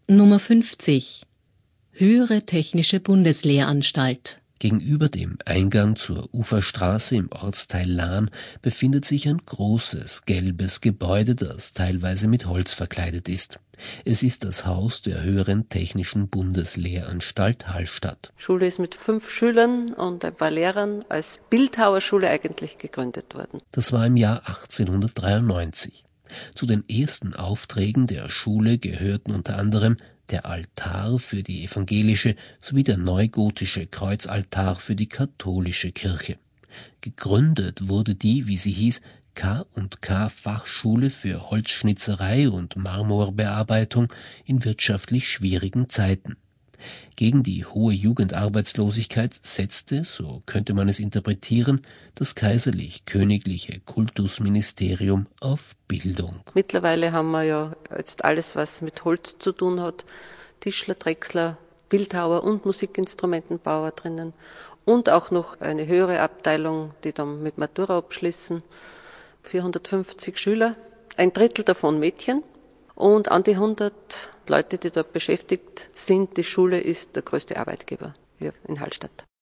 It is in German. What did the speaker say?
Nummer 50. Höhere Technische Bundeslehranstalt. Gegenüber dem Eingang zur Uferstraße im Ortsteil Lahn befindet sich ein großes, gelbes Gebäude, das teilweise mit Holz verkleidet ist. Es ist das Haus der Höheren Technischen Bundeslehranstalt Hallstatt. Die Schule ist mit 5 Schülern und ein paar Lehrern als Bildhauerschule eigentlich gegründet worden. Das war im Jahr 1893. Zu den ersten Aufträgen der Schule gehörten unter anderem der Altar für die evangelische sowie der neugotische Kreuzaltar für die katholische Kirche. Gegründet wurde die, wie sie hieß, K&K Fachschule für Holzschnitzerei und Marmorbearbeitung in wirtschaftlich schwierigen Zeiten. Gegen die hohe Jugendarbeitslosigkeit setzte, so könnte man es interpretieren, das kaiserlich-königliche Kultusministerium auf Bildung. Mittlerweile haben wir ja jetzt alles, was mit Holz zu tun hat, Tischler, Drechsler, Bildhauer und Musikinstrumentenbauer drinnen und auch noch eine höhere Abteilung, die dann mit Matura abschließen. 450 Schüler, ein Drittel davon Mädchen und an die 100 Leute, die dort beschäftigt sind. Die Schule ist der größte Arbeitgeber hier in Hallstatt.